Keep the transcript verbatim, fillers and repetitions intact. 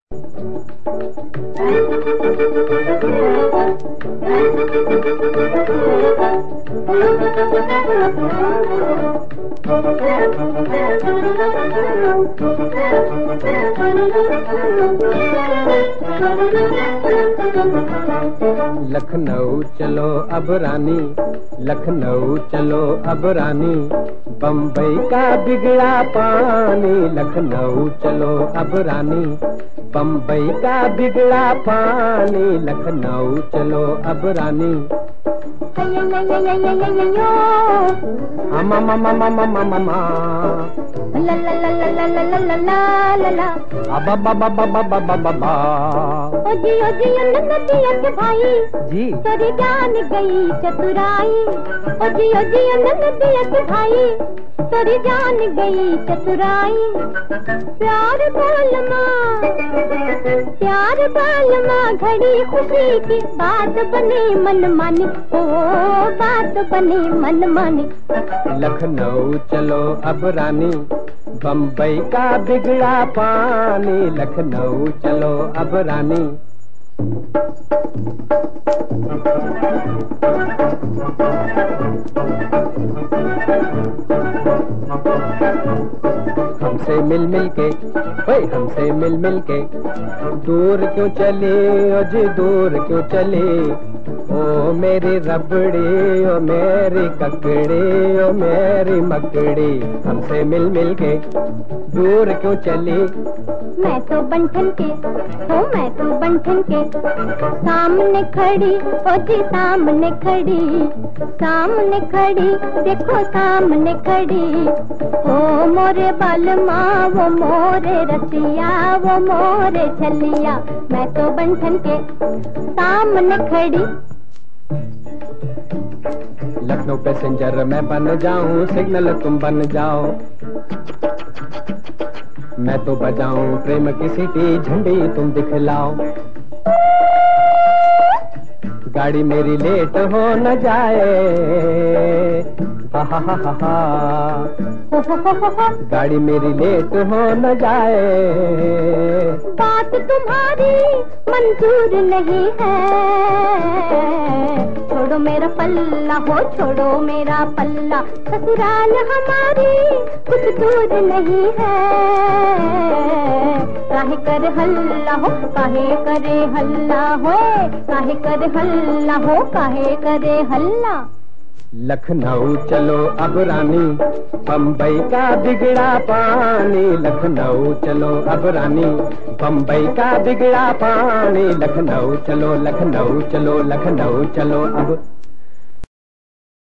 लखनऊ चलो अब रानी, लखनऊ चलो अब रानी, बम्बई का बिगड़ा पानी। लखनऊ चलो अब रानी, बम्बई का बिगड़ा पानी। लखनऊ चलो अब रानी। अमा मामा मामा मामा मा ला ला ला ला ला ला ला ला ला ला अबा बाबा बाबा बाबा बाबा। ओ जी ओ जी नदिया के भाई जी तेरी जान गई चतुराई। ओ जी ओ जी नदिया के भाई तेरी जान गई चतुराई। प्यार बालमा प्यार बालमा घड़ी खुशी की बात बनी मन मानी। ओ बात बनी मन मानी। लखनऊ चलो अब रानी, बम्बई का बिगड़ा पानी। लखनऊ चलो अब रानी। हमसे मिल मिल के ओए हमसे मिल मिल के दूर क्यों चले, ओ जी दूर क्यों चले। ओ मेरी रबड़ी ओ मेरी ककड़ी ओ मेरी मकड़ी। हमसे मिल मिल के दूर क्यों चली। मैं तो बंठन के हो मैं तो बंठन के सामने खड़ी। ओ जी सामने खड़ी सामने खड़ी देखो सामने खड़ी। ओ मोरे बालमा वो मोरे रसिया वो मोरे छलिया। मैं तो बंठन के सामने खड़ी। लखनऊ पैसेंजर मैं बन जाऊं, सिग्नल तुम बन जाओ। मैं तो बजाऊं प्रेम की सीटी, झंडी तुम दिखलाओ। गाड़ी मेरी लेट हो न जाए। हा हा हा हा हा गाड़ी मेरी लेट हो न जाए। बात तुम्हारी मंजूर नहीं है। छोड़ो मेरा पल्ला हो छोड़ो मेरा पल्ला। ससुराल हमारी कुछ दूर नहीं है। काहे कर हल्ला हो काहे करे हल्ला हो काहे करे हल्ला हो काहे करे हल्ला। लखनऊ चलो अब रानी, बम्बई का बिगड़ा पानी। लखनऊ चलो अब रानी, बम्बई का बिगड़ा पानी। लखनऊ चलो लखनऊ चलो लखनऊ चलो अब।